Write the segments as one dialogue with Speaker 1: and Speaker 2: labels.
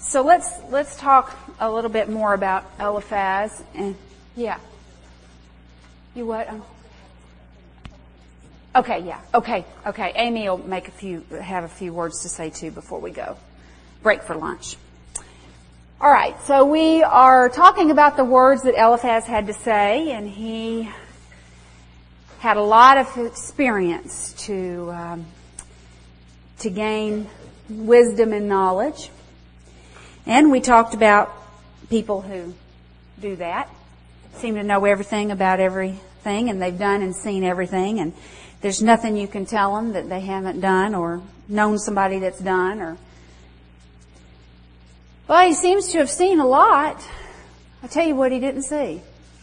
Speaker 1: So let's talk a little bit more about Eliphaz. And yeah, you what? Okay, yeah, okay. Amy will have a few words to say too before we go break for lunch. All right, so we are talking about the words that Eliphaz had to say, and he had a lot of experience to gain wisdom and knowledge. And we talked about people who do that, seem to know everything about everything, and they've done and seen everything, and there's nothing you can tell them that they haven't done or known somebody that's done. Well, he seems to have seen a lot. I'll tell you what he didn't see.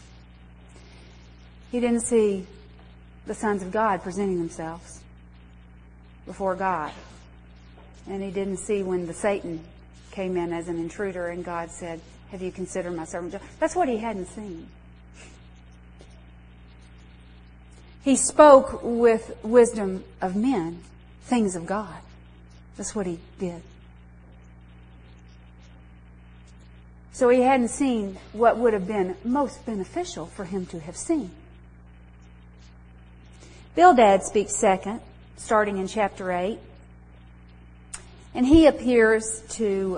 Speaker 1: He didn't see the sons of God presenting themselves before God. And he didn't see when the Satan came in as an intruder and God said, "Have you considered my servant Job?" That's what he hadn't seen. He spoke with wisdom of men, things of God. That's what he did. So he hadn't seen what would have been most beneficial for him to have seen. Bildad speaks second, starting in chapter 8. And he appeals to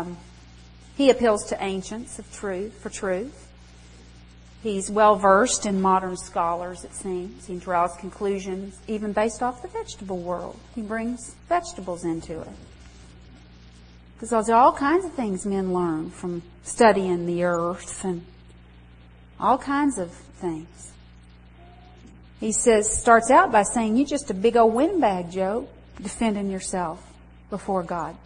Speaker 1: ancients of truth for truth. He's well versed in modern scholars, it seems. He draws conclusions even based off the vegetable world. He brings vegetables into it. Because there's all kinds of things men learn from studying the earth and all kinds of things. He starts out by saying, "You're just a big old windbag, Job, defending yourself before God."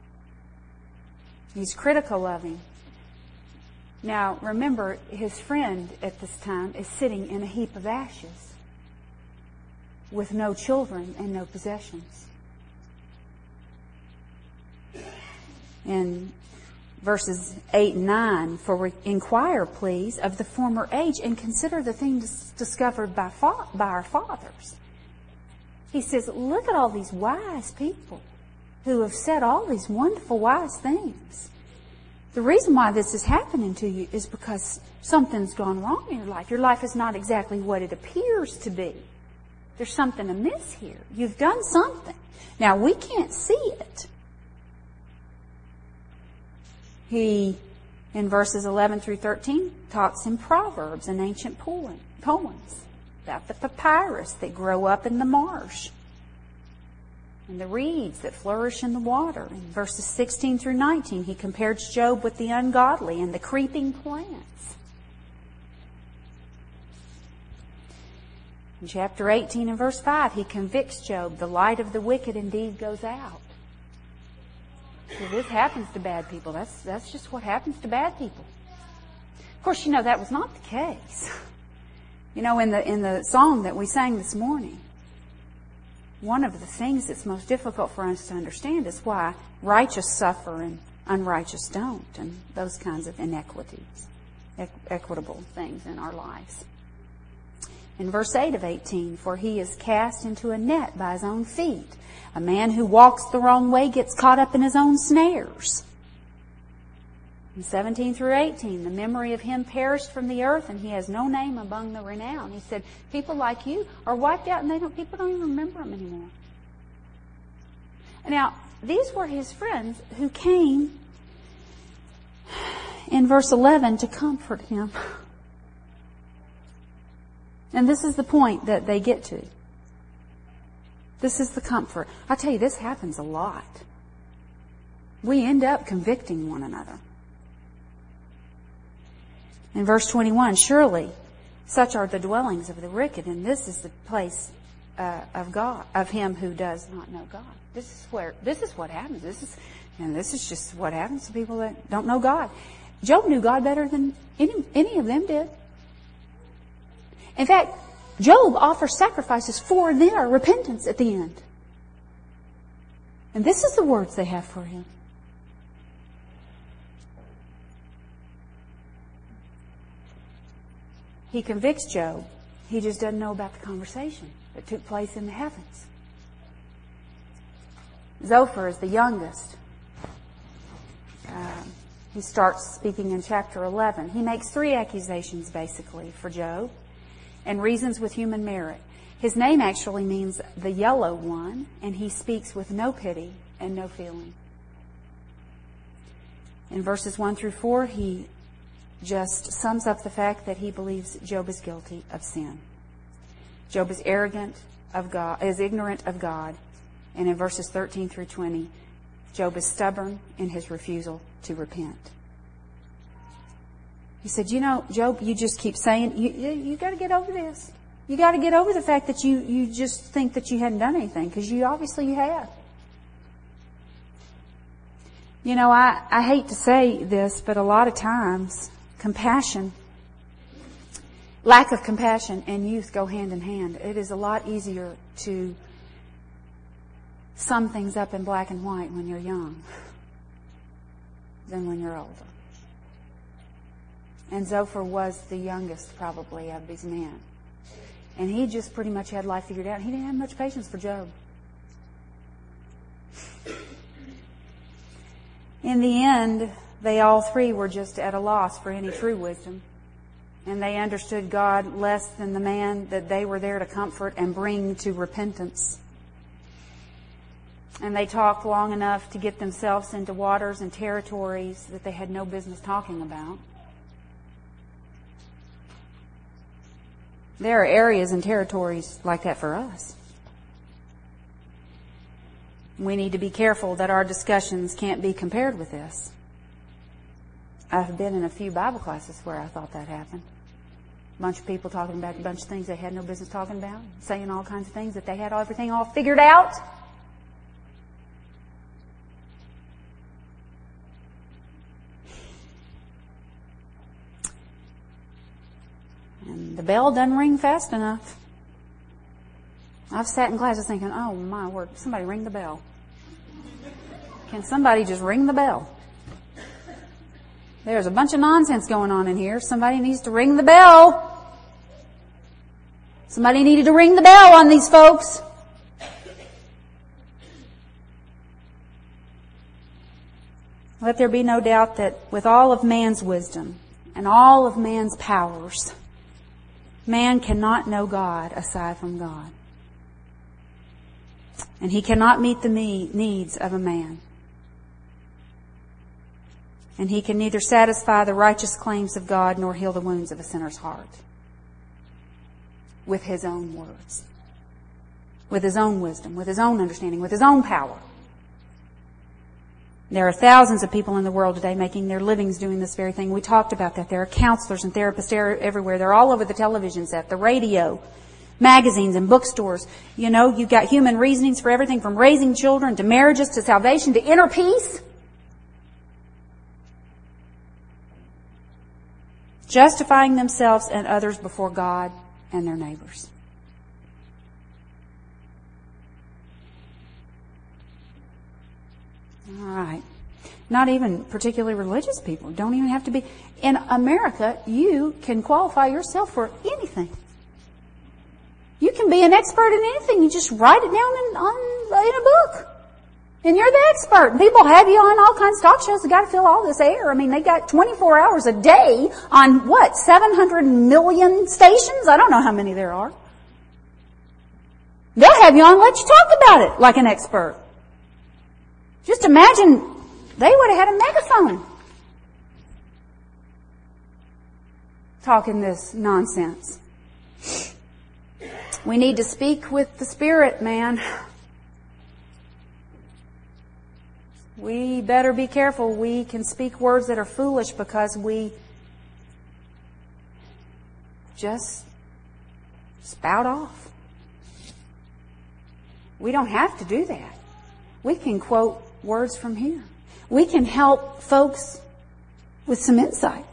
Speaker 1: He's critical of him. Now, remember, his friend at this time is sitting in a heap of ashes with no children and no possessions. In verses 8 and 9, "For inquire, please, of the former age, and consider the things discovered by our fathers." He says, look at all these wise people who have said all these wonderful, wise things. The reason why this is happening to you is because something's gone wrong in your life. Your life is not exactly what it appears to be. There's something amiss here. You've done something. Now, we can't see it. He, in verses 11 through 13, talks in proverbs and ancient poems about the papyrus that grow up in the marsh and the reeds that flourish in the water. In verses 16 through 19, he compares Job with the ungodly and the creeping plants. In chapter 18 and verse 5, he convicts Job, "The light of the wicked indeed goes out." So this happens to bad people. That's just what happens to bad people. Of course, that was not the case. In the song that we sang this morning, one of the things that's most difficult for us to understand is why righteous suffer and unrighteous don't, and those kinds of inequities, equitable things in our lives. In verse 8 of 18, "For he is cast into a net by his own feet. A man who walks the wrong way gets caught up in his own snares." In 17 through 18, "The memory of him perished from the earth, and he has no name among the renowned." He said, people like you are wiped out, and people don't even remember him anymore. Now, these were his friends who came in verse 11 to comfort him. And this is the point that they get to. This is the comfort. I tell you, this happens a lot. We end up convicting one another. In verse 21, "Surely such are the dwellings of the wicked, and this is the place of God, of him who does not know God." This is what happens. This is just what happens to people that don't know God. Job knew God better than any of them did. In fact, Job offers sacrifices for their repentance at the end. And this is the words they have for him. He convicts Job. He just doesn't know about the conversation that took place in the heavens. Zophar is the youngest. He starts speaking in chapter 11. He makes 3 accusations, basically, for Job, and reasons with human merit. His name actually means the yellow one, and he speaks with no pity and no feeling. In verses 1 through 4, he just sums up the fact that he believes Job is guilty of sin. Job is ignorant of God. And in verses 13 through 20, Job is stubborn in his refusal to repent. He said, Job, you just keep saying, you got to get over this. You got to get over the fact that you just think that you hadn't done anything, because you have. I hate to say this, but a lot of times lack of compassion and youth go hand in hand. It is a lot easier to sum things up in black and white when you're young than when you're older. And Zophar was the youngest, probably, of these men. And he just pretty much had life figured out. He didn't have much patience for Job. In the end, they all 3 were just at a loss for any true wisdom. And they understood God less than the man that they were there to comfort and bring to repentance. And they talked long enough to get themselves into waters and territories that they had no business talking about. There are areas and territories like that for us. We need to be careful that our discussions can't be compared with this. I've been in a few Bible classes where I thought that happened. A bunch of people talking about a bunch of things they had no business talking about, saying all kinds of things that they had everything all figured out. And the bell doesn't ring fast enough. I've sat in classes thinking, oh my word, somebody ring the bell. Can somebody just ring the bell? There's a bunch of nonsense going on in here. Somebody needs to ring the bell. Somebody needed to ring the bell on these folks. Let there be no doubt that with all of man's wisdom and all of man's powers, man cannot know God aside from God. And he cannot meet the needs of a man. And he can neither satisfy the righteous claims of God nor heal the wounds of a sinner's heart with his own words, with his own wisdom, with his own understanding, with his own power. There are thousands of people in the world today making their livings doing this very thing. We talked about that. There are counselors and therapists everywhere. They're all over the television set, the radio, magazines and bookstores. You've got human reasonings for everything from raising children to marriages to salvation to inner peace. Justifying themselves and others before God and their neighbors. All right. Not even particularly religious people. Don't even have to be. In America, you can qualify yourself for anything. You can be an expert in anything. You just write it down in a book. And you're the expert. And people have you on all kinds of talk shows. They got to fill all this air. I mean, they got 24 hours a day on 700 million stations? I don't know how many there are. They'll have you on and let you talk about it like an expert. Just imagine they would have had a megaphone talking this nonsense. We need to speak with the Spirit, man. We better be careful. We can speak words that are foolish because we just spout off. We don't have to do that. We can quote words from here. We can help folks with some insight.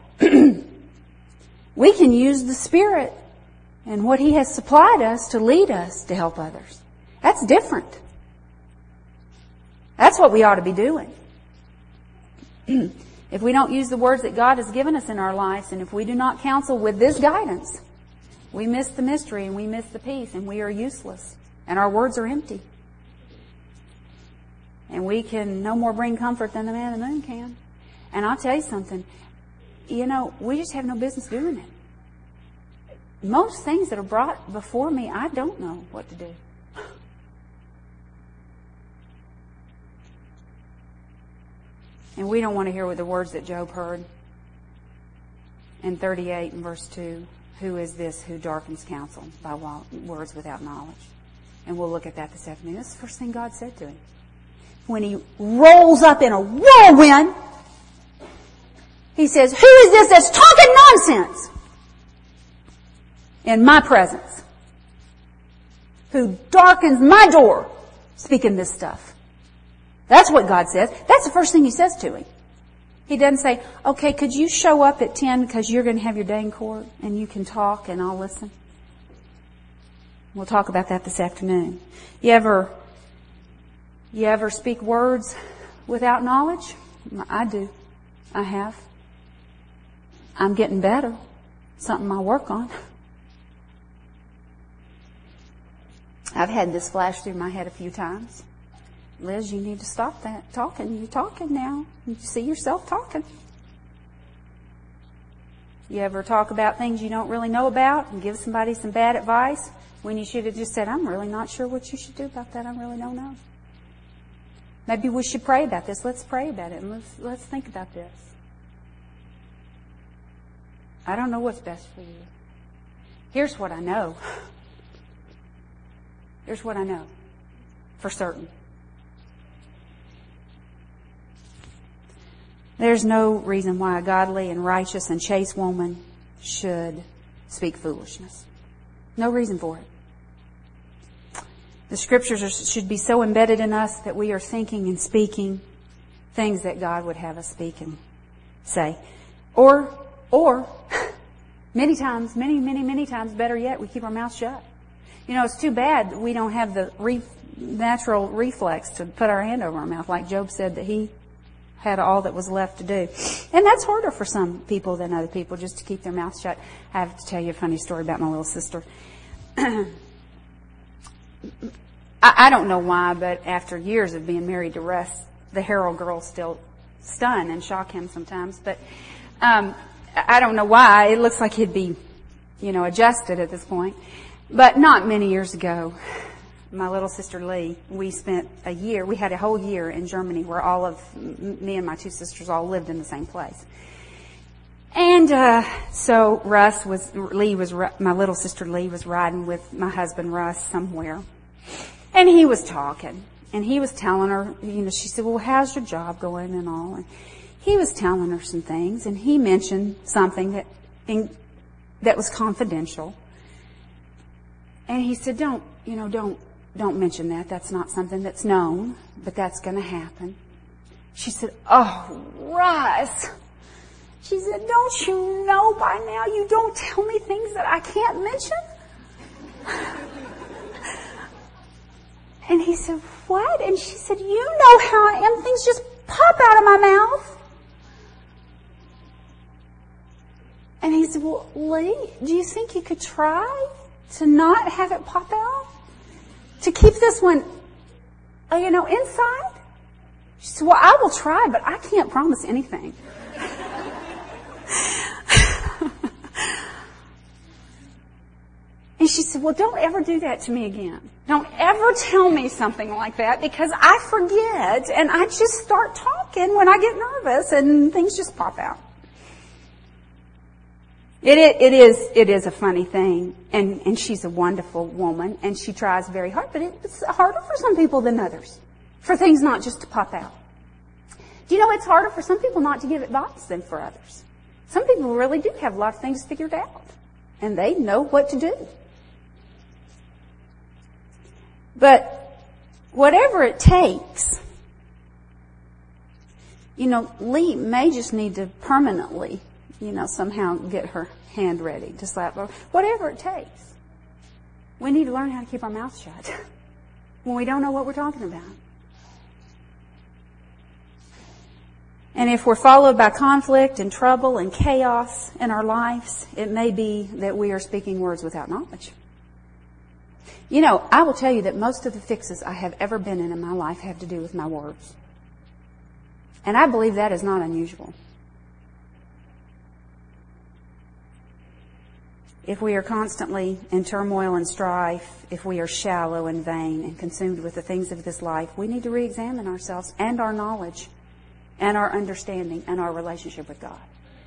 Speaker 1: We can use the Spirit and what He has supplied us to lead us to help others. That's different. That's what we ought to be doing. If we don't use the words that God has given us in our lives, and if we do not counsel with this guidance, we miss the mystery and we miss the peace, and we are useless, and our words are empty. And we can no more bring comfort than the man in the moon can. And I'll tell you something, we just have no business doing it. Most things that are brought before me, I don't know what to do. And we don't want to hear the words that Job heard in 38 and verse 2. Who is this who darkens counsel by words without knowledge? And we'll look at that this afternoon. That's the first thing God said to him. When he rolls up in a whirlwind, he says, who is this that's talking nonsense in my presence? Who darkens my door speaking this stuff? That's what God says. That's the first thing he says to him. He doesn't say, okay, could you show up at 10 because you're going to have your day in court and you can talk and I'll listen. We'll talk about that this afternoon. You ever speak words without knowledge? I do. I have. I'm getting better. Something I work on. I've had this flash through my head a few times. Liz, you need to stop that talking. You're talking now. You see yourself talking. You ever talk about things you don't really know about and give somebody some bad advice when you should have just said, I'm really not sure what you should do about that. I really don't know. Maybe we should pray about this. Let's pray about it and let's think about this. I don't know what's best for you. Here's what I know. Here's what I know for certain. There's no reason why a godly and righteous and chaste woman should speak foolishness. No reason for it. The Scriptures should be so embedded in us that we are thinking and speaking things that God would have us speak and say. Or many times, many times, better yet, we keep our mouth shut. It's too bad we don't have the natural reflex to put our hand over our mouth, like Job said that he had all that was left to do. And that's harder for some people than other people, just to keep their mouth shut. I have to tell you a funny story about my little sister. I don't know why, but after years of being married to Russ, the Harrell girls still stun and shock him sometimes. But I don't know why. It looks like he'd be, adjusted at this point. But not many years ago, my little sister Lee, we had a whole year in Germany where all of me and my two sisters all lived in the same place. And so my little sister Lee was riding with my husband Russ somewhere. And he was talking. And he was telling her, she said, well, how's your job going and all? And he was telling her some things. And he mentioned something that was confidential. And he said, don't mention that. That's not something that's known, but that's going to happen. She said, oh, Russ. She said, don't you know by now you don't tell me things that I can't mention? And he said, what? And she said, you know how I am. Things just pop out of my mouth. And he said, well, Lee, do you think you could try to not have it pop out? To keep this one, inside? She said, well, I will try, but I can't promise anything. And she said, well, don't ever do that to me again. Don't ever tell me something like that because I forget and I just start talking when I get nervous and things just pop out. It is a funny thing, and she's a wonderful woman, and she tries very hard, but it's harder for some people than others, for things not just to pop out. Do you know it's harder for some people not to give advice than for others? Some people really do have a lot of things figured out, and they know what to do. But whatever it takes, Lee may just need to permanently somehow get her hand ready to slap her. Whatever it takes. We need to learn how to keep our mouth shut when we don't know what we're talking about. And if we're followed by conflict and trouble and chaos in our lives, it may be that we are speaking words without knowledge. I will tell you that most of the fixes I have ever been in my life have to do with my words. And I believe that is not unusual. If we are constantly in turmoil and strife, if we are shallow and vain and consumed with the things of this life, we need to re-examine ourselves and our knowledge and our understanding and our relationship with God.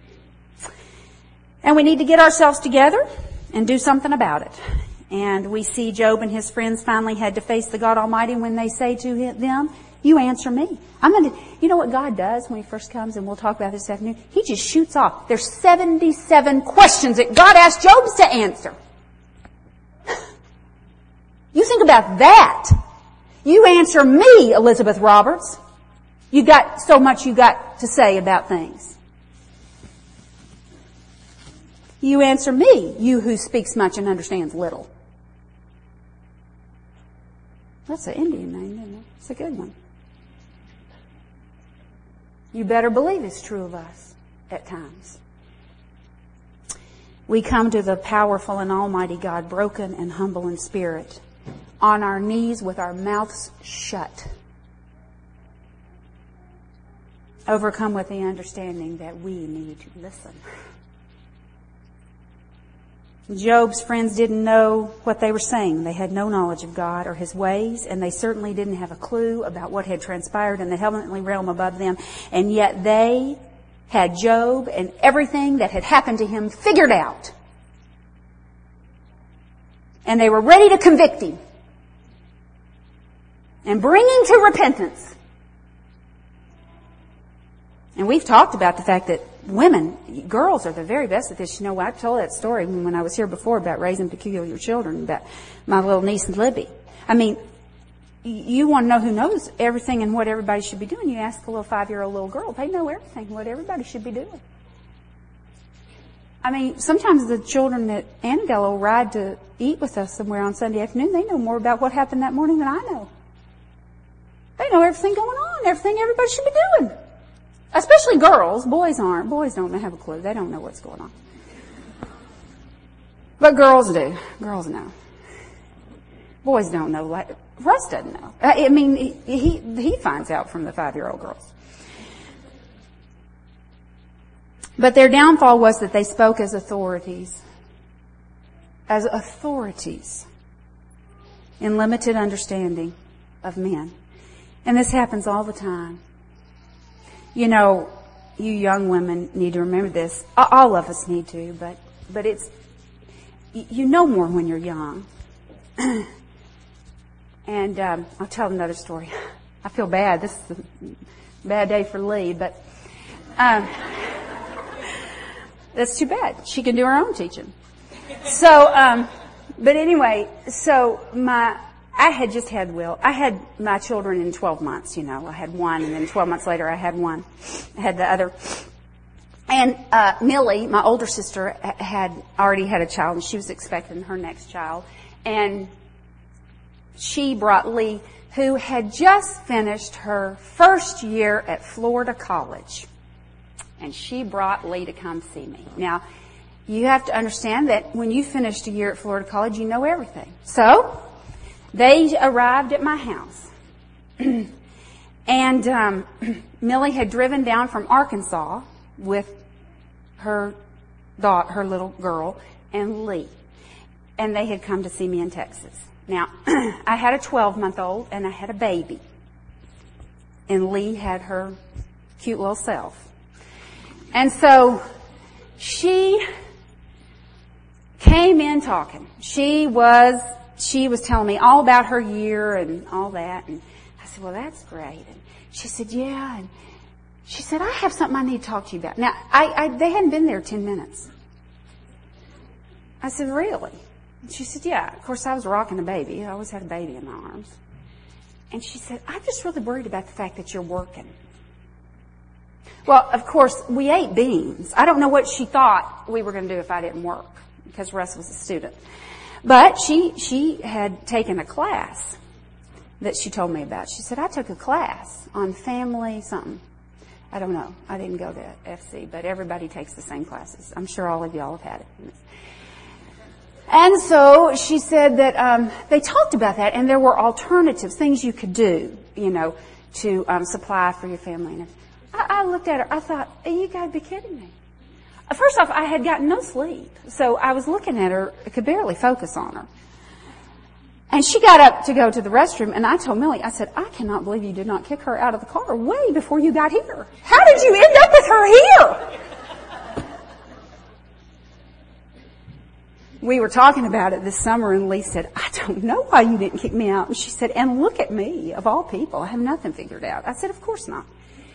Speaker 1: And we need to get ourselves together and do something about it. And we see Job and his friends finally had to face the God Almighty when they say to them, you answer me. You know what God does when He first comes, and we'll talk about this afternoon? He just shoots off. There's 77 questions that God asked Job to answer. You think about that. You answer me, Elizabeth Roberts. You got so much you got to say about things. You answer me, you who speaks much and understands little. That's an Indian name, isn't it? It's a good one. You better believe it's true of us at times. We come to the powerful and almighty God, broken and humble in spirit, on our knees with our mouths shut, overcome with the understanding that we need to listen. Job's friends didn't know what they were saying. They had no knowledge of God or His ways, and they certainly didn't have a clue about what had transpired in the heavenly realm above them. And yet they had Job and everything that had happened to him figured out. And they were ready to convict him and bring him to repentance. And we've talked about the fact that girls are the very best at this. You know, I told that story when I was here before about raising peculiar children, about my little niece Libby. I mean, you want to know who knows everything and what everybody should be doing. You ask a little 5-year-old little girl, they know everything, what everybody should be doing. I mean, sometimes the children at Annandale will ride to eat with us somewhere on Sunday afternoon. They know more about what happened that morning than I know. They know everything going on, everything everybody should be doing. Especially girls. Boys aren't. Boys don't have a clue. They don't know what's going on. But girls do. Girls know. Boys don't know. Like Russ doesn't know. I mean, he finds out from the 5-year-old girls. But their downfall was that they spoke as authorities. As authorities. In limited understanding of men. And this happens all the time. You know, you young women need to remember this. All of us need to, but it's, you know more when you're young. And I'll tell another story. I feel bad. This is a bad day for Lee, but that's too bad. She can do her own teaching. So, but anyway, I had just had Will. I had my children in 12 months, you know. I had one, and then 12 months later I had one. I had the other. And Millie, my older sister, had already had a child, and she was expecting her next child. And she brought Lee, who had just finished her first year at Florida College. And she brought Lee to come see me. Now, you have to understand that when you finished a year at Florida College, you know everything. So they arrived at my house. And Millie had driven down from Arkansas with her little girl, and Lee. And they had come to see me in Texas. Now, I had a 12-month-old and I had a baby. And Lee had her cute little self. And so she came in talking. She was telling me all about her year and all that. And I said, well, that's great. And she said, yeah. And she said, I have something I need to talk to you about. Now, they hadn't been there 10 minutes. I said, really? And she said, yeah. Of course, I was rocking a baby. I always had a baby in my arms. And she said, I'm just really worried about the fact that you're working. Well, of course, we ate beans. I don't know what she thought we were going to do if I didn't work, because Russ was a student. But she had taken a class that she told me about. She said, I took a class on family something. I don't know. I didn't go to FC, but everybody takes the same classes. I'm sure all of y'all have had it. And so she said that they talked about that, and there were alternatives, things you could do, you know, to supply for your family. And I looked at her. I thought, you got to be kidding me. First off, I had gotten no sleep. So I was looking at her. I could barely focus on her. And she got up to go to the restroom, and I told Millie, I said, I cannot believe you did not kick her out of the car way before you got here. How did you end up with her here? We were talking about it this summer, and Lee said, I don't know why you didn't kick me out. And she said, and look at me, of all people. I have nothing figured out. I said, of course not.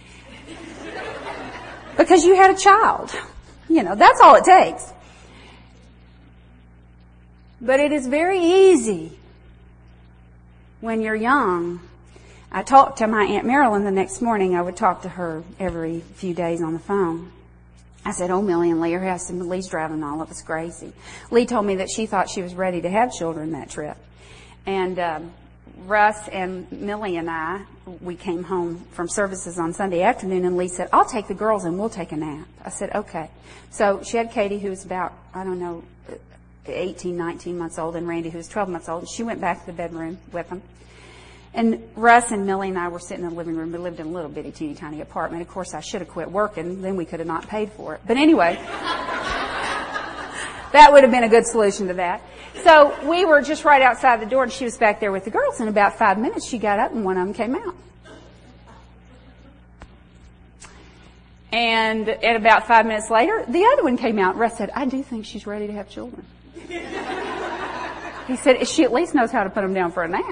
Speaker 1: Because you had a child. That's all it takes. But it is very easy when you're young. I talked to my Aunt Marilyn the next morning. I would talk to her every few days on the phone. I said, Millie and Lee are here. I said, Lee's driving all of us crazy. Lee told me that she thought she was ready to have children that trip. And Russ and Millie and I, we came home from services on Sunday afternoon, and Lee said, I'll take the girls and we'll take a nap. I said, okay. So she had Katie, who was about, 18, 19 months old, and Randy, who was 12 months old. And she went back to the bedroom with them. And Russ and Millie and I were sitting in the living room. We lived in a little bitty, teeny tiny apartment. Of course, I should have quit working. Then we could have not paid for it. But anyway, that would have been a good solution to that. So we were just right outside the door, and she was back there with the girls. In about 5 minutes, she got up, and one of them came out. And at about 5 minutes later, the other one came out. Russ said, I do think she's ready to have children. He said, she at least knows how to put them down for a nap.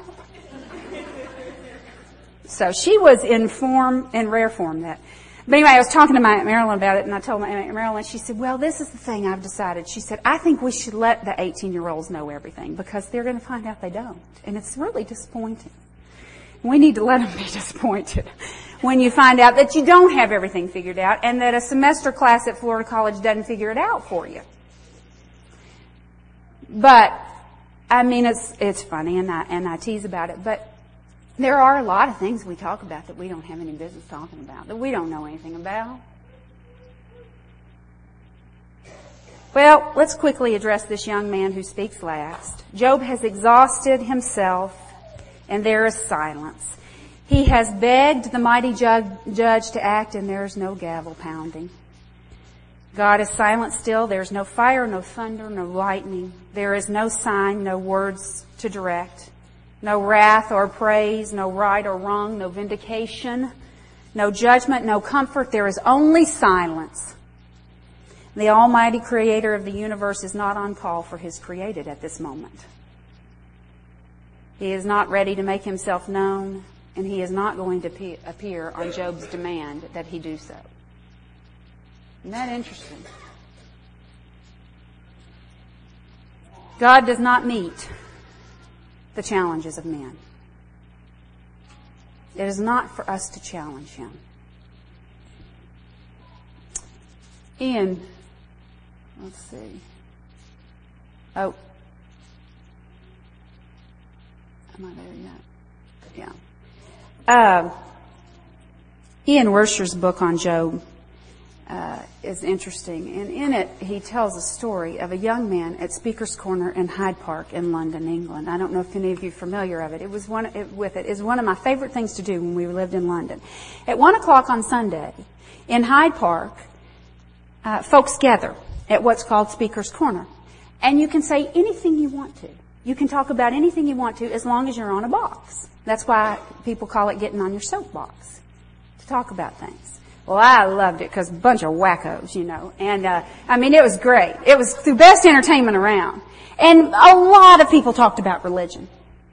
Speaker 1: So she was in rare form that. But anyway, I was talking to my Aunt Marilyn about it, and I told my Aunt Marilyn, she said, well, this is the thing I've decided. She said, I think we should let the 18-year-olds know everything, because they're going to find out they don't. And it's really disappointing. We need to let them be disappointed when you find out that you don't have everything figured out, and that a semester class at Florida College doesn't figure it out for you. But, it's funny, and I tease about it, but there are a lot of things we talk about that we don't have any business talking about, that we don't know anything about. Well, let's quickly address this young man who speaks last. Job has exhausted himself, and there is silence. He has begged the mighty judge to act, and there is no gavel pounding. God is silent still. There's no fire, no thunder, no lightning. There is no sign, no words to direct. No wrath or praise, no right or wrong, no vindication, no judgment, no comfort. There is only silence. The Almighty Creator of the universe is not on call for His created at this moment. He is not ready to make Himself known, and He is not going to appear on Job's demand that he do so. Isn't that interesting? God does not meet the challenges of men. It is not for us to challenge Him. Ian, let's see. Oh. Am I there yet? Yeah. Ian Wersher's book on Job is interesting. And in it, he tells a story of a young man at Speaker's Corner in Hyde Park in London, England. I don't know if any of you are familiar of it. It was one of my favorite things to do when we lived in London. At 1 o'clock on Sunday, in Hyde Park, folks gather at what's called Speaker's Corner. And you can say anything you want to. You can talk about anything you want to as long as you're on a box. That's why people call it getting on your soapbox, to talk about things. Well, I loved it because a bunch of wackos, And, it was great. It was the best entertainment around. And a lot of people talked about religion.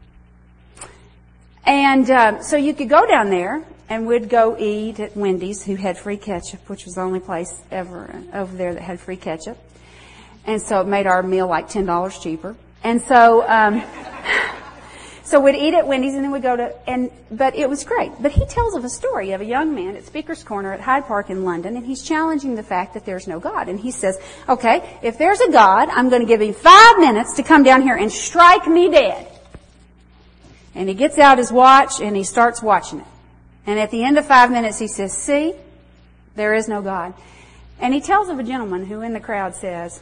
Speaker 1: And so you could go down there, and we'd go eat at Wendy's, who had free ketchup, which was the only place ever over there that had free ketchup. And so it made our meal like $10 cheaper. And so, so we'd eat at Wendy's, and then we'd but it was great. But he tells of a story of a young man at Speaker's Corner at Hyde Park in London, and he's challenging the fact that there's no God. And he says, okay, if there's a God, I'm going to give him 5 minutes to come down here and strike me dead. And he gets out his watch, and he starts watching it. And at the end of 5 minutes, he says, see, there is no God. And he tells of a gentleman who in the crowd says,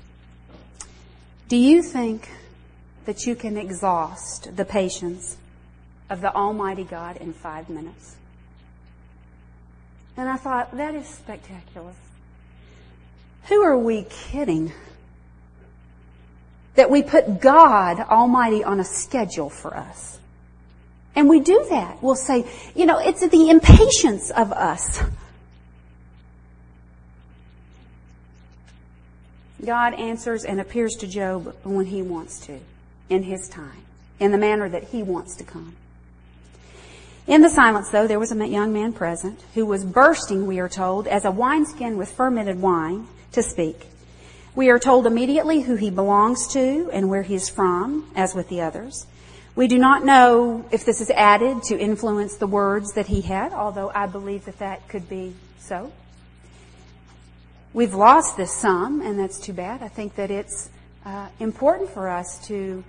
Speaker 1: do you think that you can exhaust the patience of the Almighty God in 5 minutes? And I thought, that is spectacular. Who are we kidding? That we put God Almighty on a schedule for us. And we do that. We'll say, it's the impatience of us. God answers and appears to Job when He wants to, in His time, in the manner that He wants to come. In the silence, though, there was a young man present who was bursting, we are told, as a wineskin with fermented wine, to speak. We are told immediately who he belongs to and where he is from, as with the others. We do not know if this is added to influence the words that he had, although I believe that could be so. We've lost this some, and that's too bad. I think that it's important for us to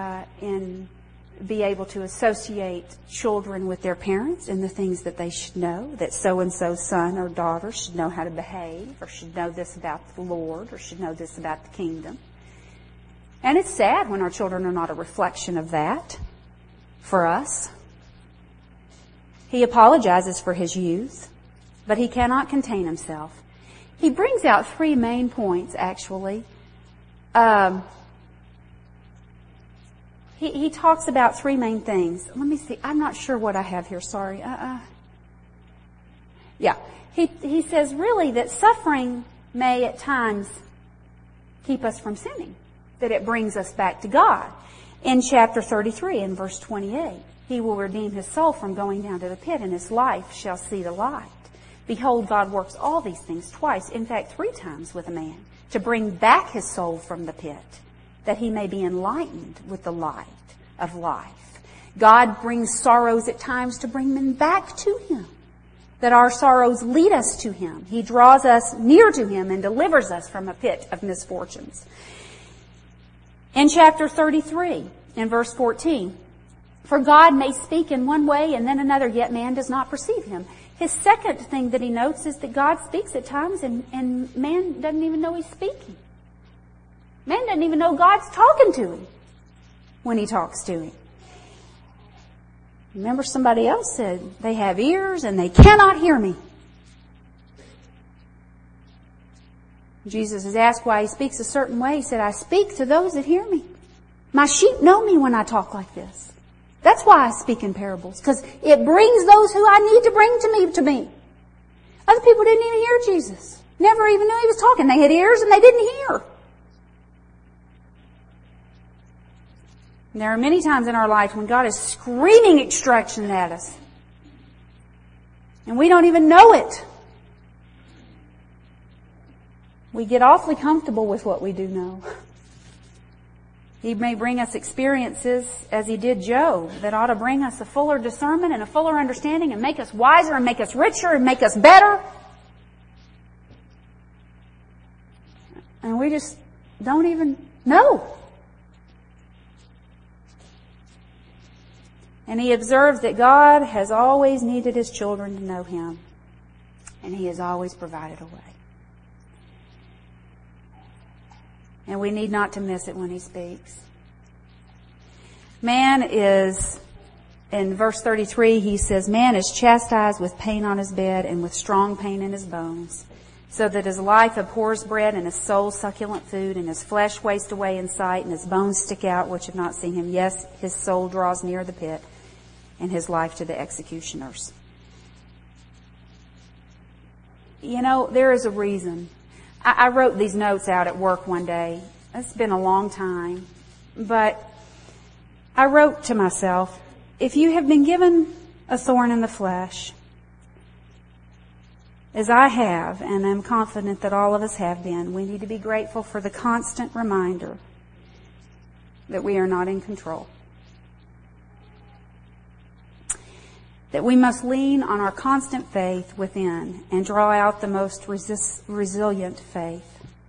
Speaker 1: be able to associate children with their parents and the things that they should know, that so-and-so's son or daughter should know how to behave, or should know this about the Lord, or should know this about the kingdom. And it's sad when our children are not a reflection of that for us. He apologizes for his youth, but he cannot contain himself. He brings out 3 main points, actually. He talks about 3 main things. Let me see. I'm not sure what I have here. Sorry. Yeah. He says really that suffering may at times keep us from sinning, that it brings us back to God. In chapter 33, in verse 28, He will redeem His soul from going down to the pit, and his life shall see the light. Behold, God works all these things twice, in fact 3 times with a man, to bring back his soul from the pit, that he may be enlightened with the light of life. God brings sorrows at times to bring men back to Him, that our sorrows lead us to Him. He draws us near to Him and delivers us from a pit of misfortunes. In chapter 33, in verse 14, for God may speak in one way and then another, yet man does not perceive Him. His second thing that he notes is that God speaks at times and man doesn't even know He's speaking. Man doesn't even know God's talking to him when He talks to him. Remember, somebody else said, they have ears and they cannot hear me. Jesus is asked why He speaks a certain way. He said, I speak to those that hear me. My sheep know me when I talk like this. That's why I speak in parables, because it brings those who I need to bring to me. Other people didn't even hear Jesus. Never even knew He was talking. They had ears and they didn't hear. And there are many times in our life when God is screaming instruction at us, and we don't even know it. We get awfully comfortable with what we do know. He may bring us experiences, as He did Job, that ought to bring us a fuller discernment and a fuller understanding and make us wiser and make us richer and make us better. And we just don't even know. And he observes that God has always needed His children to know Him, and He has always provided a way. And we need not to miss it when He speaks. Man is, in verse 33, he says, man is chastised with pain on his bed and with strong pain in his bones, so that his life abhors bread and his soul succulent food, and his flesh wastes away in sight, and his bones stick out which have not seen Him. Yes, his soul draws near the pit, and his life to the executioners. You know, there is a reason. I wrote these notes out at work one day. It's been a long time. But I wrote to myself, if you have been given a thorn in the flesh, as I have, and I'm confident that all of us have been, we need to be grateful for the constant reminder that we are not in control. That we must lean on our constant faith within and draw out the most resilient faith.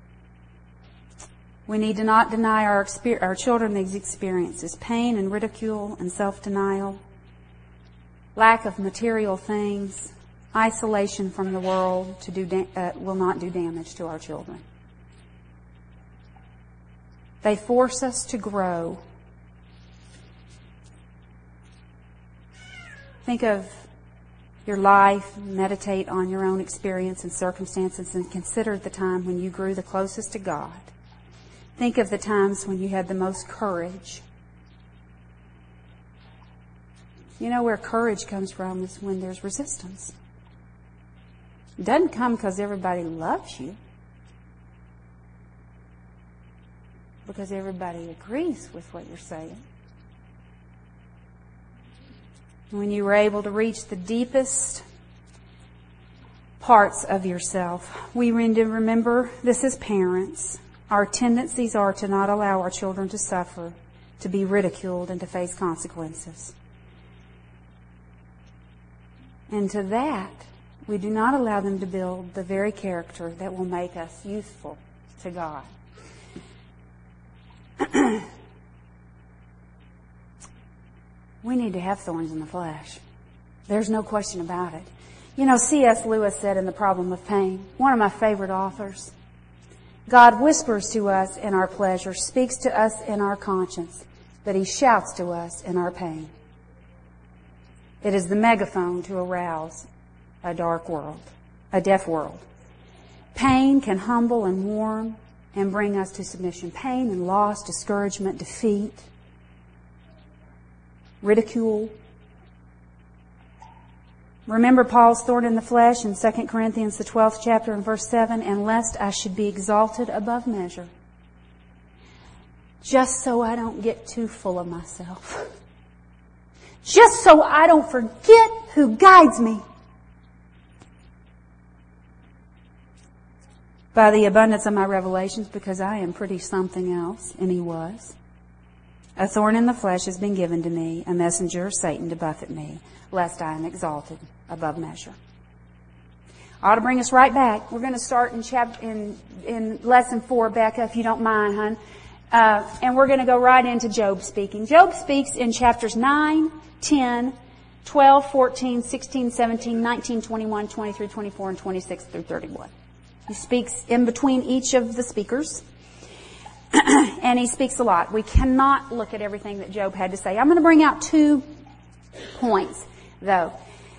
Speaker 1: We need to not deny our children these experiences, pain and ridicule and self-denial, lack of material things, isolation from the world will not do damage to our children. They force us to grow. Think of your life, meditate on your own experience and circumstances, and consider the time when you grew the closest to God. Think of the times when you had the most courage. You know where courage comes from is when there's resistance. It doesn't come because everybody loves you, because everybody agrees with what you're saying. When you were able to reach the deepest parts of yourself, we need to remember this as parents. Our tendencies are to not allow our children to suffer, to be ridiculed, and to face consequences. And to that, we do not allow them to build the very character that will make us useful to God. We need to have thorns in the flesh. There's no question about it. You know, C.S. Lewis said in The Problem of Pain, one of my favorite authors, God whispers to us in our pleasure, speaks to us in our conscience, but He shouts to us in our pain. It is the megaphone to arouse a dark world, a deaf world. Pain can humble and warm and bring us to submission. Pain and loss, discouragement, defeat, ridicule. Remember Paul's thorn in the flesh in 2 Corinthians, the 12th chapter and verse 7, and lest I should be exalted above measure, just so I don't get too full of myself, just so I don't forget who guides me. By the abundance of my revelations, because I am pretty something else, and he was. A thorn in the flesh has been given to me, a messenger of Satan to buffet me, lest I am exalted above measure. Ought to bring us right back. We're going to start in lesson 4, Becca, if you don't mind, hon. And we're going to go right into Job speaking. Job speaks in chapters 9, 10, 12, 14, 16, 17, 19, 21, 23, 24, and 26 through 31. He speaks in between each of the speakers. And he speaks a lot. We cannot look at everything that Job had to say. I'm going to bring out 2 points, though.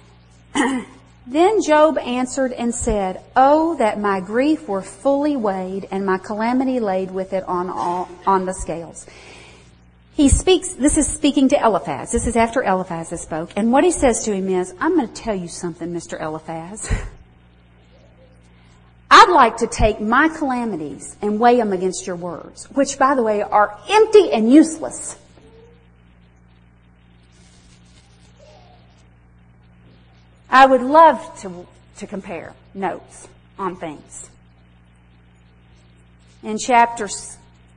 Speaker 1: Then Job answered and said, "Oh, that my grief were fully weighed and my calamity laid with it on the scales." He speaks, this is speaking to Eliphaz. This is after Eliphaz has spoke. And what he says to him is, I'm going to tell you something, Mr. Eliphaz. I'd like to take my calamities and weigh them against your words, which, by the way, are empty and useless. I would love to compare notes on things. In chapter 6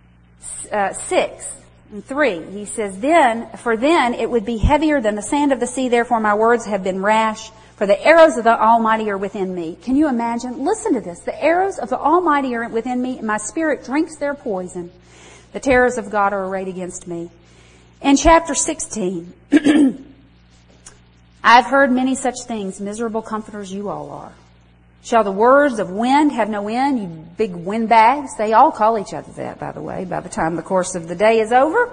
Speaker 1: and 3, he says, then it would be heavier than the sand of the sea, therefore my words have been rash. For the arrows of the Almighty are within me. Can you imagine? Listen to this. The arrows of the Almighty are within me, and my spirit drinks their poison. The terrors of God are arrayed against me. In chapter 16, I've heard many such things, miserable comforters you all are. Shall the words of wind have no end, you big windbags? They all call each other that, by the way, by the time the course of the day is over.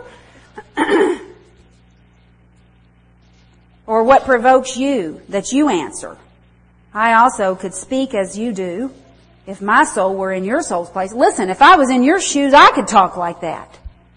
Speaker 1: Or what provokes you that you answer? I also could speak as you do if my soul were in your soul's place. Listen, if I was in your shoes, I could talk like that.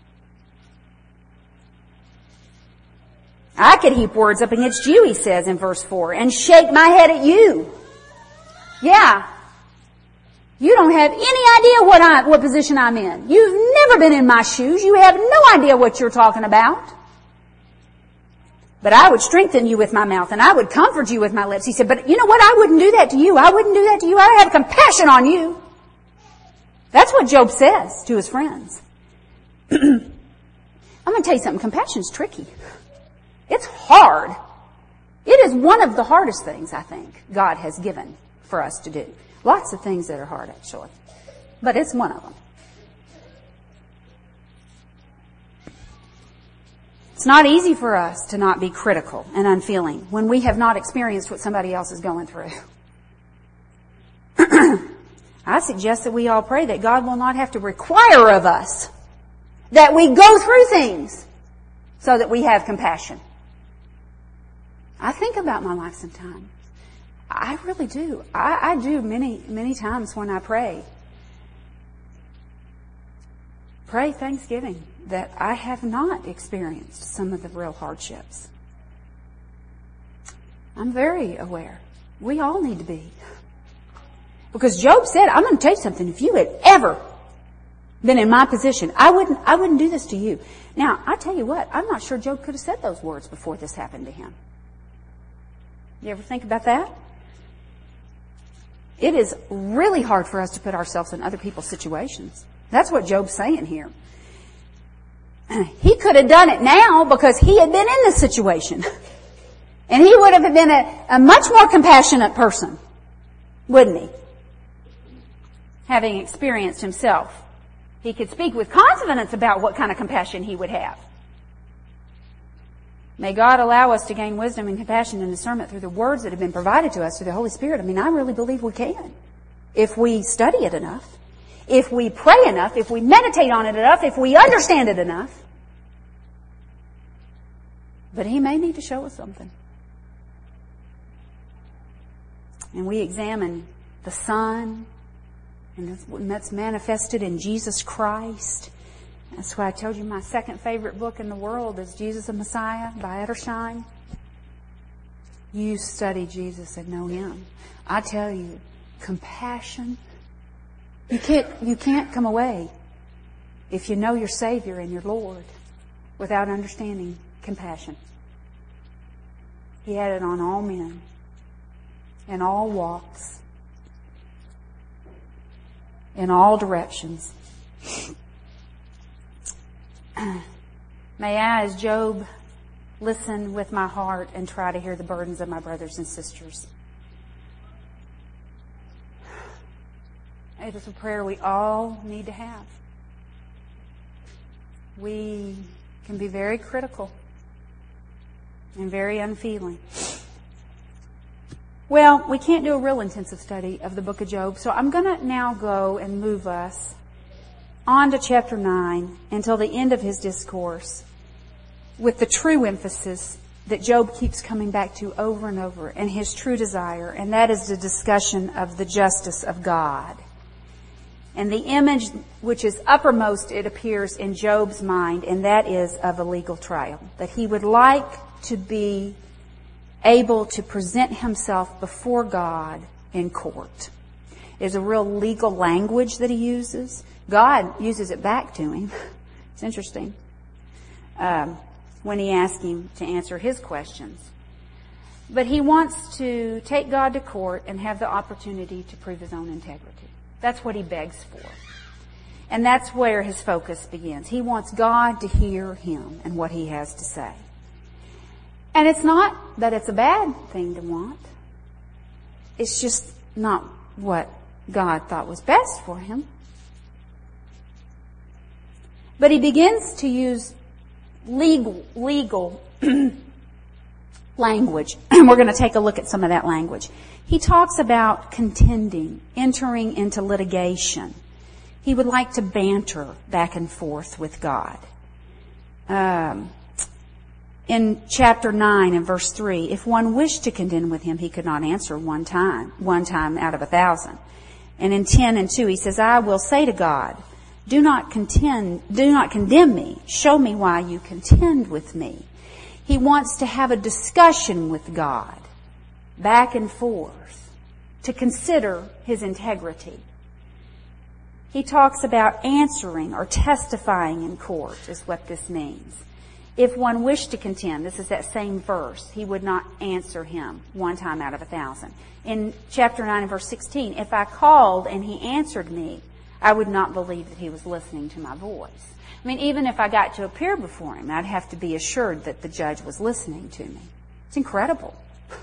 Speaker 1: I could heap words up against you, he says in verse 4, and shake my head at you. Yeah. You don't have any idea what position I'm in. You've never been in my shoes. You have no idea what you're talking about. But I would strengthen you with my mouth, and I would comfort you with my lips. He said, but you know what? I wouldn't do that to you. I wouldn't do that to you. I have compassion on you. That's what Job says to his friends. I'm going to tell you something. Compassion's tricky. It's hard. It is one of the hardest things, I think, God has given for us to do. Lots of things that are hard, actually. But it's one of them. It's not easy for us to not be critical and unfeeling when we have not experienced what somebody else is going through. I suggest that we all pray that God will not have to require of us that we go through things so that we have compassion. I think about my life sometimes. I really do. I do many times when I pray. Pray thanksgiving that I have not experienced some of the real hardships. I'm very aware. We all need to be. Because Job said, I'm going to tell you something. If you had ever been in my position, I wouldn't do this to you. Now, I tell you what, I'm not sure Job could have said those words before this happened to him. You ever think about that? It is really hard for us to put ourselves in other people's situations. That's what Job's saying here. He could have done it now because he had been in this situation. And he would have been a much more compassionate person, wouldn't he? Having experienced himself. He could speak with confidence about what kind of compassion he would have. May God allow us to gain wisdom and compassion and discernment through the words that have been provided to us through the Holy Spirit. I mean, I really believe we can. If we study it enough. If we pray enough. If we meditate on it enough. If we understand it enough. But He may need to show us something. And we examine the Son. And that's manifested in Jesus Christ. That's why I told you my second favorite book in the world is Jesus the Messiah by Edersheim. You study Jesus and know Him. I tell you, compassion. You can't come away if you know your Savior and your Lord without understanding compassion. He had it on all men in all walks, in all directions. May I, as Job, listen with my heart and try to hear the burdens of my brothers and sisters. It is a prayer we all need to have. We can be very critical and very unfeeling. Well, we can't do a real intensive study of the book of Job, so I'm going to now go and move us on to chapter 9 until the end of his discourse with the true emphasis that Job keeps coming back to over and over and his true desire, and that is the discussion of the justice of God. And the image which is uppermost, it appears, in Job's mind, and that is of a legal trial. That he would like to be able to present himself before God in court. There's a real legal language that he uses. God uses it back to him. It's interesting. When he asks him to answer his questions. But he wants to take God to court and have the opportunity to prove his own integrity. That's what he begs for. And that's where his focus begins. He wants God to hear him and what he has to say. And it's not that it's a bad thing to want. It's just not what God thought was best for him. But he begins to use legal language. And we're going to take a look at some of that language. He talks about contending, entering into litigation. He would like to banter back and forth with God. In chapter 9 and verse 3, if one wished to contend with him, he could not answer one time out of 1,000. And in 10 and 2, he says, I will say to God, do not condemn me. Show me why you contend with me. He wants to have a discussion with God, back and forth, to consider his integrity. He talks about answering or testifying in court is what this means. If one wished to contend, this is that same verse, he would not answer him one time out of 1,000. In chapter 9 and verse 16, if I called and he answered me, I would not believe that he was listening to my voice. I mean, even if I got to appear before him, I'd have to be assured that the judge was listening to me. It's incredible. I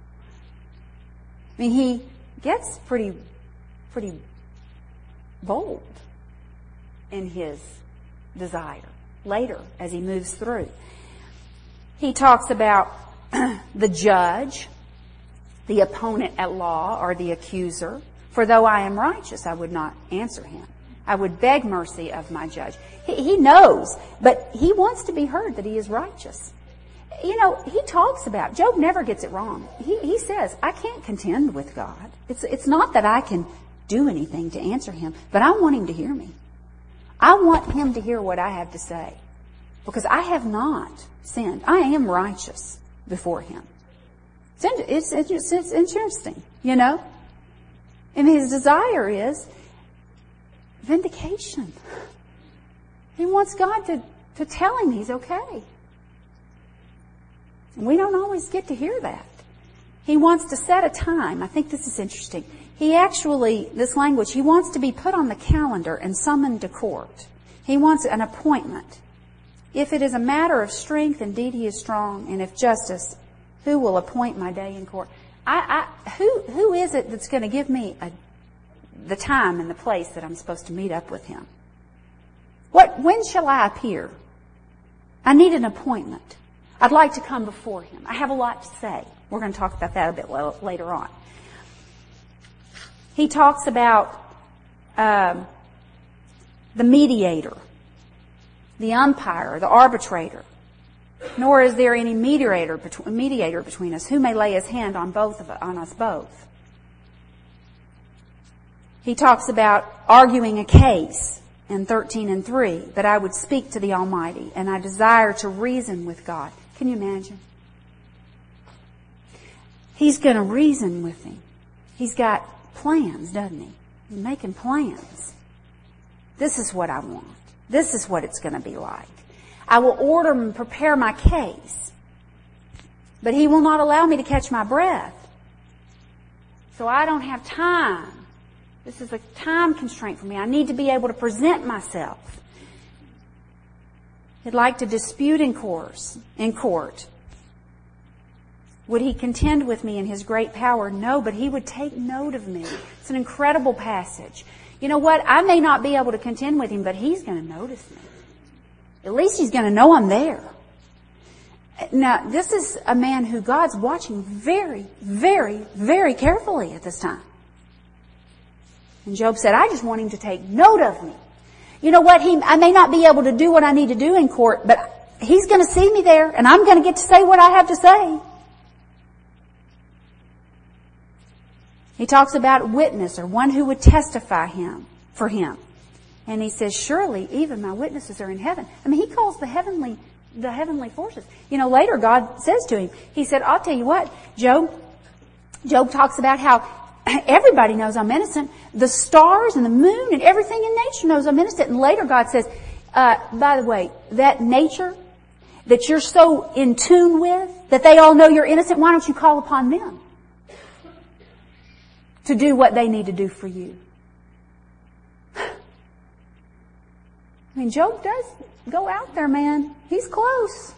Speaker 1: mean, he gets pretty bold in his desire later as he moves through. He talks about the judge, the opponent at law, or the accuser. For though I am righteous, I would not answer him. I would beg mercy of my judge. He knows, but he wants to be heard that he is righteous. he talks about, Job never gets it wrong. He says, I can't contend with God. It's not that I can do anything to answer him, but I want him to hear me. I want him to hear what I have to say. Because I have not sinned. I am righteous before him. It's interesting, And his desire is vindication. He wants God to tell him he's okay. And we don't always get to hear that. He wants to set a time. I think this is interesting. This language, he wants to be put on the calendar and summoned to court. He wants an appointment. If it is a matter of strength, indeed he is strong, and if justice, who will appoint my day in court? Who is it that's going to give me the time and the place that I'm supposed to meet up with him? When shall I appear? I need an appointment. I'd like to come before him. I have a lot to say. We're going to talk about that a bit later on. He talks about the mediator, the umpire, the arbitrator. Nor is there any mediator between us who may lay his hand on us both. He talks about arguing a case in 13:3, that I would speak to the Almighty and I desire to reason with God. Can you imagine? He's going to reason with him. He's got plans, doesn't he? He's making plans. This is what I want. This is what it's going to be like. I will order and prepare my case, but he will not allow me to catch my breath. So I don't have time. This is a time constraint for me. I need to be able to present myself. He'd like to dispute in court. Would he contend with me in his great power? No, but he would take note of me. It's an incredible passage. You know what? I may not be able to contend with him, but he's going to notice me. At least he's going to know I'm there. Now, this is a man who God's watching very, very, very carefully at this time. And Job said, I just want him to take note of me. You know what? I may not be able to do what I need to do in court, but he's going to see me there, and I'm going to get to say what I have to say. He talks about witness, or one who would testify for him. And he says, surely even my witnesses are in heaven. I mean, he calls the heavenly forces. Later God says to him, he said, I'll tell you what, Job talks about how everybody knows I'm innocent. The stars and the moon and everything in nature knows I'm innocent. And later God says, by the way, that nature that you're so in tune with, that they all know you're innocent, why don't you call upon them to do what they need to do for you? I mean, Job does go out there, man. He's close.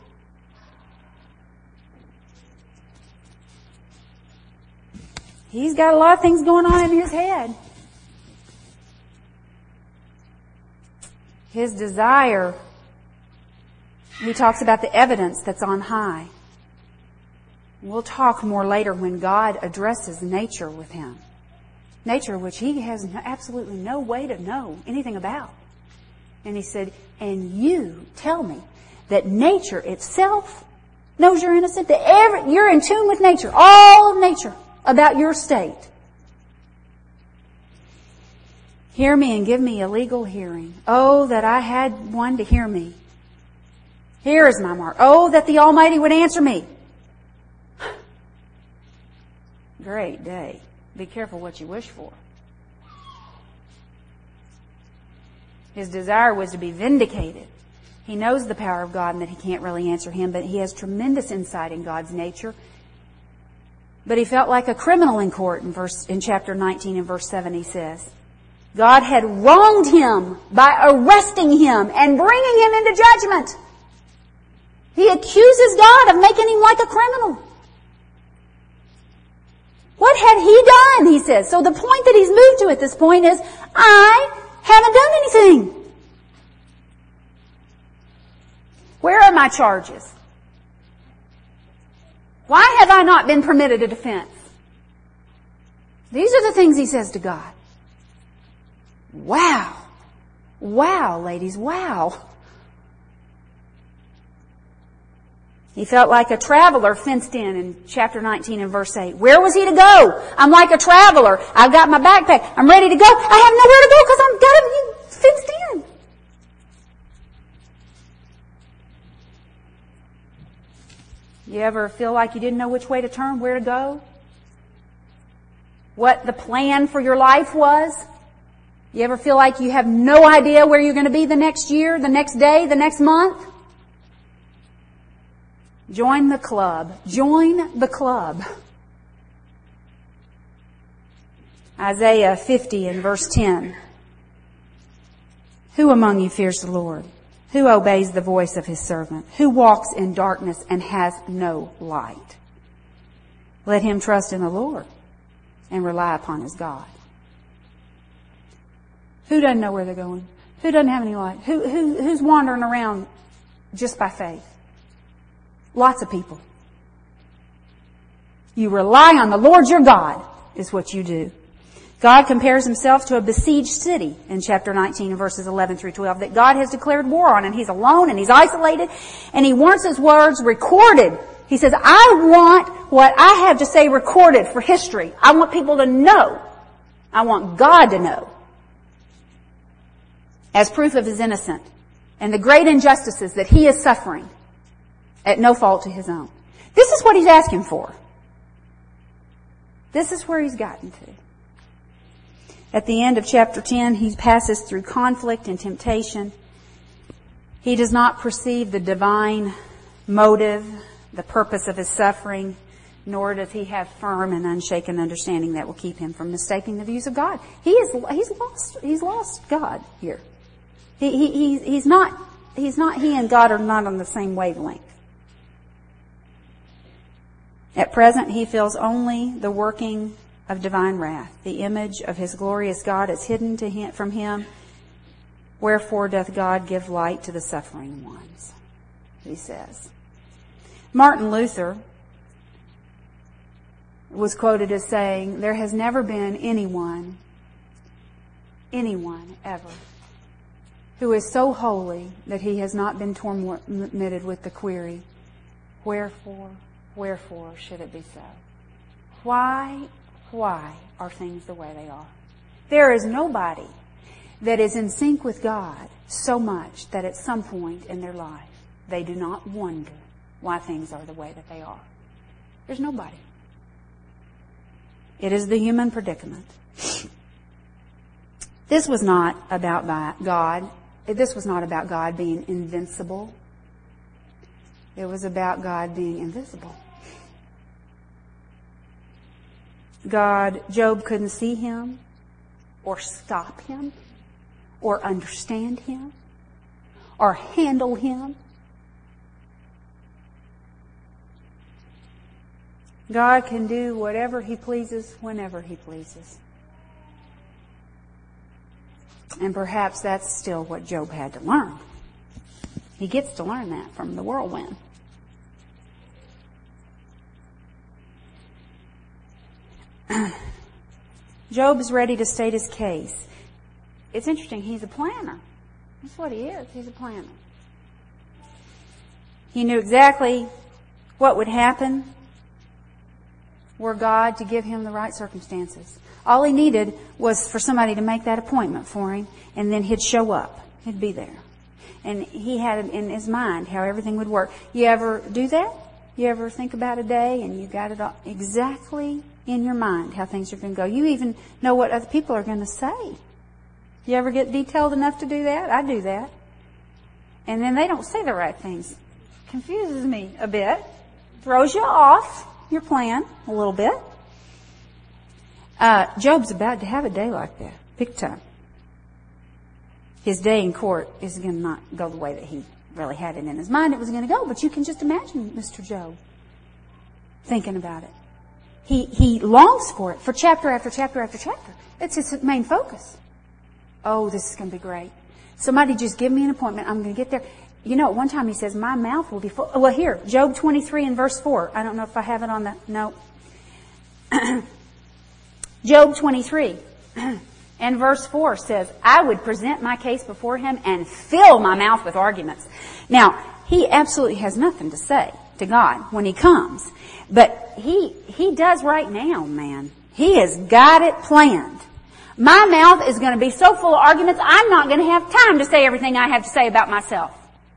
Speaker 1: He's got a lot of things going on in his head. His desire, he talks about the evidence that's on high. We'll talk more later when God addresses nature with him. Nature which he has absolutely no way to know anything about. And he said, and you tell me that nature itself knows you're innocent, that you're in tune with nature, all of nature, about your state. Hear me and give me a legal hearing. Oh, that I had one to hear me. Here is my mark. Oh, that the Almighty would answer me. Great day. Be careful what you wish for. His desire was to be vindicated. He knows the power of God and that he can't really answer him, but he has tremendous insight in God's nature. But he felt like a criminal in court in chapter 19 and verse 7 he says. God had wronged him by arresting him and bringing him into judgment. He accuses God of making him like a criminal. What had he done, he says. So the point that he's moved to at this point is, I haven't done anything. Where are my charges? Why have I not been permitted a defense? These are the things he says to God. Wow. Wow, ladies, wow. He felt like a traveler fenced in chapter 19 and verse 8. Where was he to go? I'm like a traveler. I've got my backpack. I'm ready to go. I have nowhere to go because I'm got it fenced in. You ever feel like you didn't know which way to turn, where to go? What the plan for your life was? You ever feel like you have no idea where you're going to be the next year, the next day, the next month? Join the club. Join the club. Isaiah 50 and verse 10. Who among you fears the Lord? Who obeys the voice of His servant? Who walks in darkness and has no light? Let him trust in the Lord and rely upon his God. Who doesn't know where they're going? Who doesn't have any light? Who's wandering around just by faith? Lots of people. You rely on the Lord your God is what you do. God compares Himself to a besieged city in chapter 19 and verses 11 through 12 that God has declared war on, and He's alone and He's isolated, and He wants His words recorded. He says, I want what I have to say recorded for history. I want people to know. I want God to know. As proof of His innocence and the great injustices that He is suffering at no fault to His own. This is what He's asking for. This is where He's gotten to. At the end of chapter 10, He passes through conflict and temptation. He does not perceive the divine motive, the purpose of His suffering, nor does He have firm and unshaken understanding that will keep Him from mistaking the views of God. He's lost God here. He and God are not on the same wavelength. At present, he feels only the working of divine wrath. The image of his glorious God is hidden from him. Wherefore doth God give light to the suffering ones, he says. Martin Luther was quoted as saying, there has never been anyone ever, who is so holy that he has not been tormented with the query, wherefore should it be so? Why are things the way they are? There is nobody that is in sync with God so much that at some point in their life they do not wonder why things are the way that they are. There's nobody. It is the human predicament. This was not about God. This was not about God being invincible. It was about God being invisible. Job couldn't see Him, or stop Him, or understand Him, or handle Him. God can do whatever He pleases, whenever He pleases. And perhaps that's still what Job had to learn. He gets to learn that from the whirlwind. Job is ready to state his case. It's interesting, he's a planner. That's what he is. He's a planner. He knew exactly what would happen were God to give him the right circumstances. All he needed was for somebody to make that appointment for him, and then he'd show up. He'd be there. And he had it in his mind how everything would work. You ever do that? You ever think about a day and you got it all exactly in your mind how things are going to go? You even know what other people are going to say. You ever get detailed enough to do that? I do that. And then they don't say the right things. Confuses me a bit. Throws you off your plan a little bit. Job's about to have a day like that. Big time. His day in court is going to not go the way that he really had it in his mind it was going to go. But you can just imagine Mr. Job thinking about it. He longs for it for chapter after chapter after chapter. It's his main focus. Oh, this is going to be great. Somebody just give me an appointment. I'm going to get there. You know, one time he says, my mouth will be full. Well, here, Job 23 and verse 4. I don't know if I have it on the... No. Job 23 and verse 4 says, I would present my case before him and fill my mouth with arguments. Now, he absolutely has nothing to say. to God when He comes. But He does right now, man. He has got it planned. My mouth is going to be so full of arguments, I'm not going to have time to say everything I have to say about myself.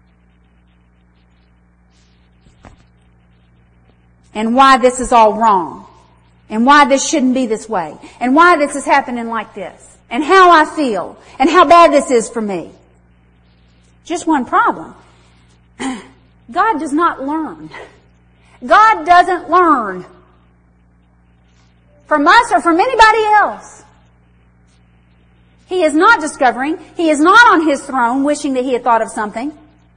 Speaker 1: And why this is all wrong. And why this shouldn't be this way. And why this is happening like this. And how I feel. And how bad this is for me. Just one problem. God does not learn. God doesn't learn from us or from anybody else. He is not discovering. He is not on His throne wishing that He had thought of something.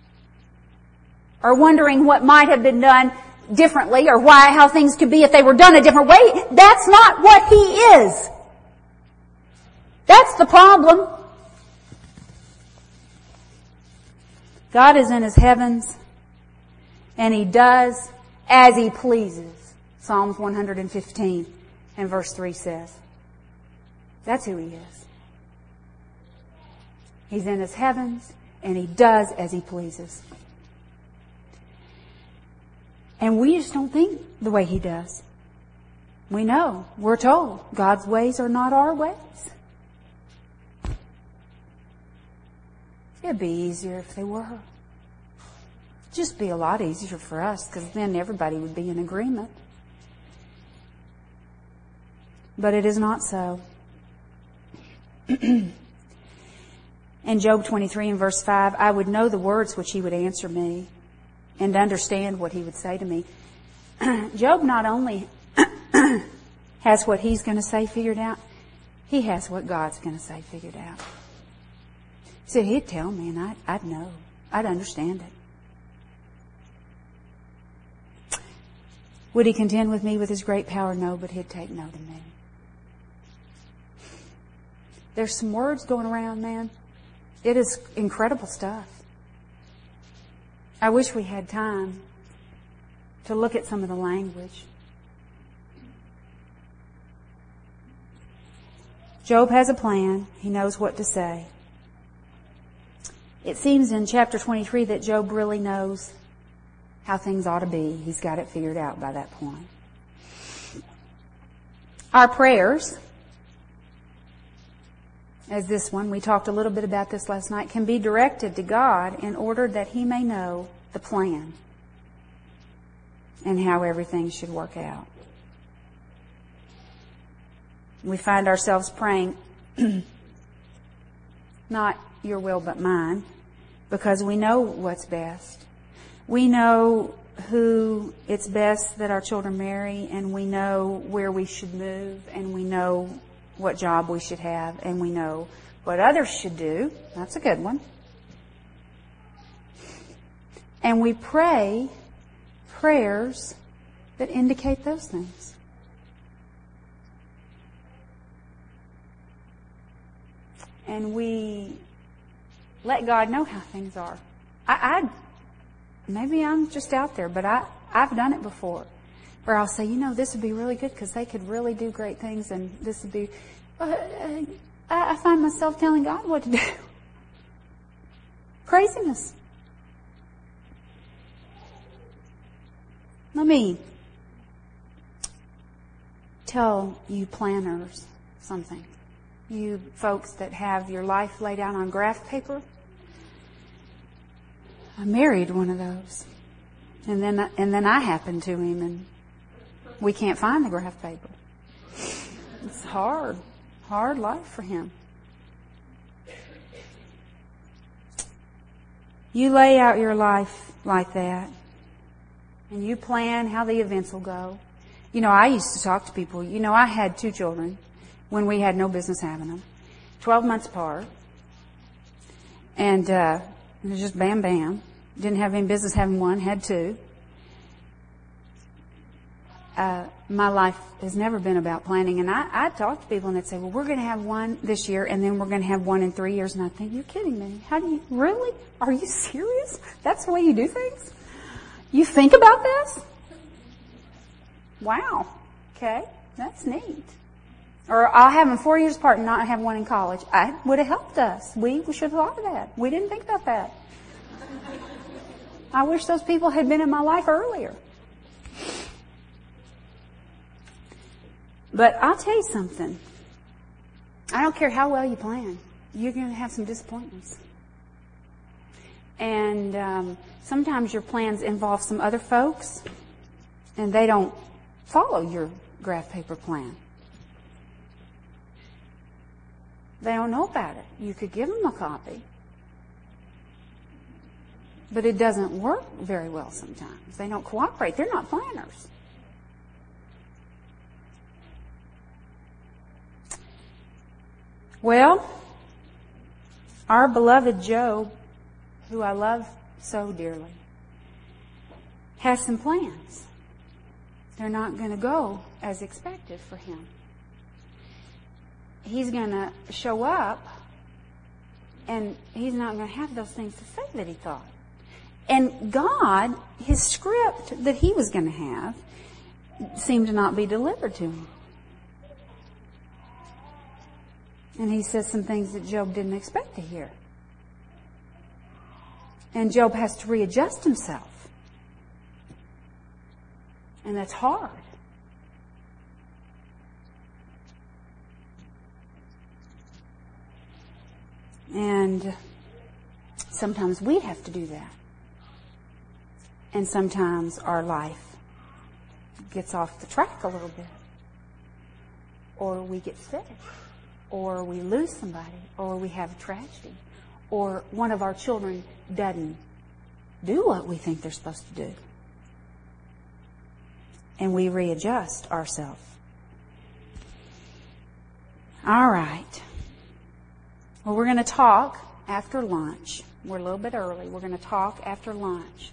Speaker 1: Or wondering what might have been done differently or how things could be if they were done a different way. That's not what He is. That's the problem. God is in His heavens and He does as He pleases. Psalms 115 and verse 3 says. That's who He is. He's in His heavens and He does as He pleases. And we just don't think the way He does. We know, we're told, God's ways are not our ways. It'd be easier if they were. Just be a lot easier for us, because then everybody would be in agreement. But it is not so. In Job 23 and verse 5, I would know the words which He would answer me and understand what He would say to me. Job not only has what he's going to say figured out, he has what God's going to say figured out. So He'd tell me and I'd know. I'd understand it. Would He contend with me with His great power? No, but He'd take no to me. There's some words going around, man. It is incredible stuff. I wish we had time to look at some of the language. Job has a plan. He knows what to say. It seems in chapter 23 that Job really knows how things ought to be. He's got it figured out by that point. Our prayers, as this one, we talked a little bit about this last night, can be directed to God in order that He may know the plan and how everything should work out. We find ourselves praying, not your will but mine, because we know what's best. We know who it's best that our children marry, and we know where we should move, and we know what job we should have, and we know what others should do. That's a good one. And we pray prayers that indicate those things. And we let God know how things are. Maybe I'm just out there, but I've done it before. Where I'll say, this would be really good because they could really do great things, and this would be... I find myself telling God what to do. Craziness. Let me tell you planners something. You folks that have your life laid out on graph paper. I married one of those. And then I happened to him, and we can't find the graph paper. It's hard life for him. You lay out your life like that, and you plan how the events will go. I used to talk to people. I had 2 children when we had no business having them, 12 months apart, and it was just bam, bam. Didn't have any business having one, had 2. My life has never been about planning. And I talk to people and they'd say, well, we're going to have one this year and then we're going to have one in 3 years. And I think, you're kidding me. Really? Are you serious? That's the way you do things? You think about this? Wow. Okay. That's neat. Or I'll have them 4 years apart and not have one in college. It would have helped us. We should have thought of that. We didn't think about that. I wish those people had been in my life earlier. But I'll tell you something. I don't care how well you plan. You're going to have some disappointments. And sometimes your plans involve some other folks, and they don't follow your graph paper plan. They don't know about it. You could give them a copy. But it doesn't work very well sometimes. They don't cooperate. They're not planners. Well, our beloved Job, who I love so dearly, has some plans. They're not going to go as expected for him. He's going to show up, and he's not going to have those things to say that he thought. And God, his script that he was going to have, seemed to not be delivered to him. And he says some things that Job didn't expect to hear. And Job has to readjust himself. And that's hard. And sometimes we have to do that. And sometimes our life gets off the track a little bit. Or we get sick. Or we lose somebody. Or we have a tragedy. Or one of our children doesn't do what we think they're supposed to do. And we readjust ourselves. All right. Well, we're going to talk after lunch. We're a little bit early. We're going to talk after lunch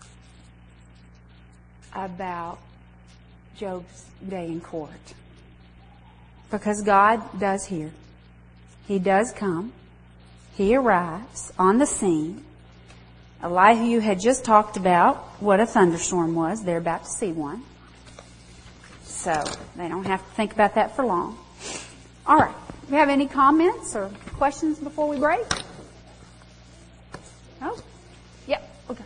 Speaker 1: about Job's day in court. Because God does hear. He does come. He arrives on the scene. Elihu had just talked about what a thunderstorm was. They're about to see one. So they don't have to think about that for long. All right. Do you have any comments or questions before we break? Oh, yep. Okay.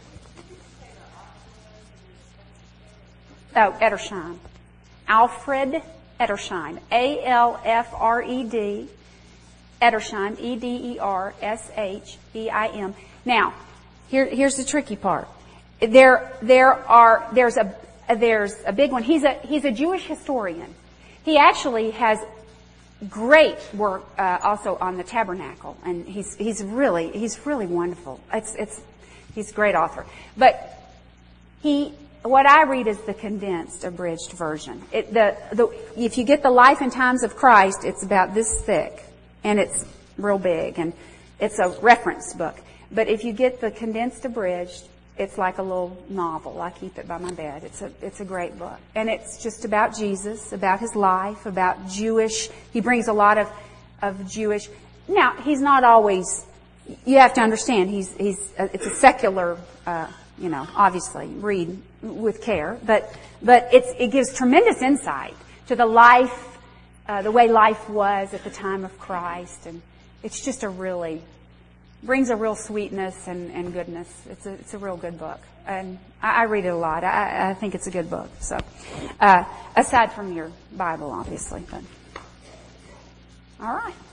Speaker 1: Oh, Edersheim. Alfred Edersheim. A-L-F-R-E-D. Edersheim. E-D-E-R-S-H-E-I-M. Now, here's the tricky part. There's a big one. He's a Jewish historian. He actually has great work also on the tabernacle, and he's really wonderful. He's a great author. But what I read is the condensed, abridged version. If you get the Life and Times of Christ, it's about this thick, and it's real big, and it's a reference book. But if you get the condensed, abridged, it's like a little novel. I keep it by my bed. It's a great book. And it's just about Jesus, about his life, about Jewish. He brings a lot of Jewish. Now, he's not always, you have to understand, it's a secular, obviously, read with care. But it gives tremendous insight to the life, the way life was at the time of Christ. And it's just brings a real sweetness and goodness. It's a real good book. And I read it a lot. I think it's a good book. So, aside from your Bible, obviously. But all right.